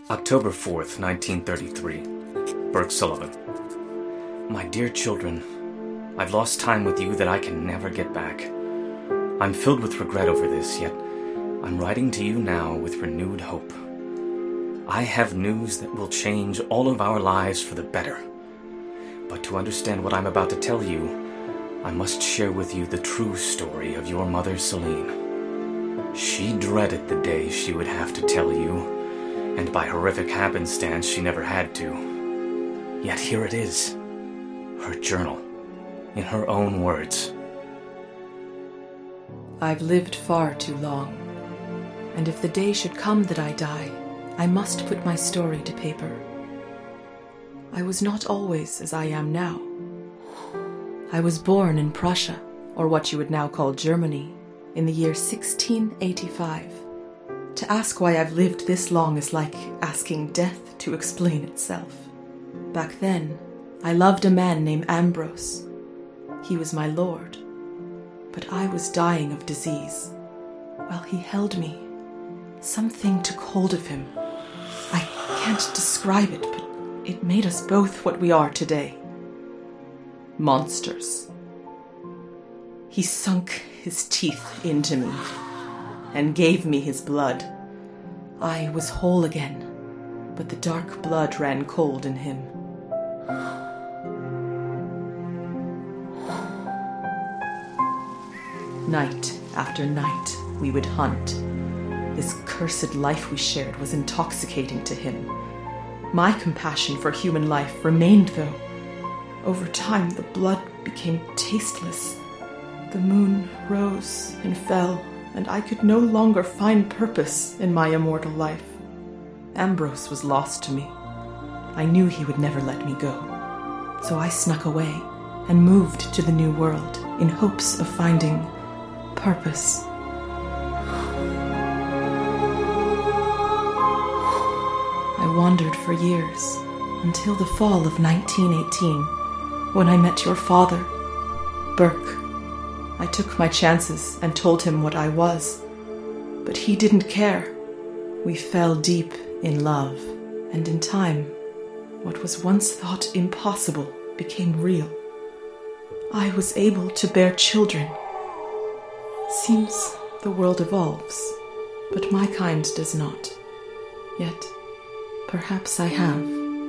October 4th, 1933. Burke Sullivan. My dear children, I've lost time with you that I can never get back. I'm filled with regret over this, yet I'm writing to you now with renewed hope. I have news that will change all of our lives for the better. But to understand what I'm about to tell you, I must share with you the true story of your mother, Celine. She dreaded the day she would have to tell you, and by horrific happenstance she never had to. Yet here it is, her journal, in her own words. I've lived far too long, and if the day should come that I die, I must put my story to paper. I was not always as I am now. I was born in Prussia, or what you would now call Germany, in the year 1685. To ask why I've lived this long is like asking death to explain itself. Back then, I loved a man named Ambrose. He was my lord. But I was dying of disease. While he held me, something took hold of him. I can't describe it, but it made us both what we are today. Monsters. He sunk his teeth into me and gave me his blood. I was whole again, but the dark blood ran cold in him. Night after night, we would hunt. This cursed life we shared was intoxicating to him. My compassion for human life remained, though. Over time, the blood became tasteless. The moon rose and fell, and I could no longer find purpose in my immortal life. Ambrose was lost to me. I knew he would never let me go. So I snuck away and moved to the New World in hopes of finding purpose. I wandered for years, until the fall of 1918, when I met your father, Burke. I took my chances and told him what I was, but he didn't care. We fell deep in love, and in time, what was once thought impossible became real. I was able to bear children. Seems the world evolves, but my kind does not. Yet, perhaps I have.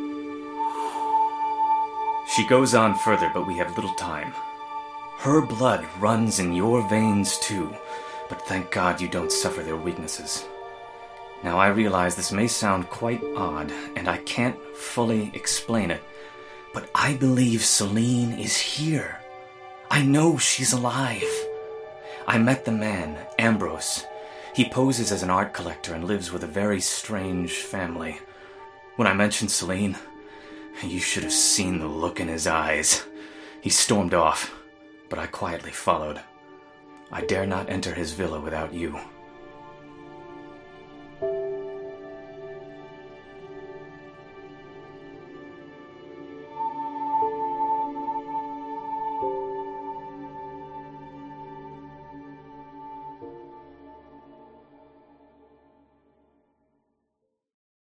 She goes on further, but we have little time. Her blood runs in your veins too, but thank God you don't suffer their weaknesses. Now I realize this may sound quite odd, and I can't fully explain it, but I believe Celine is here. I know she's alive. I met the man, Ambrose. He poses as an art collector and lives with a very strange family. When I mentioned Celine, you should have seen the look in his eyes. He stormed off, but I quietly followed. I dare not enter his villa without you.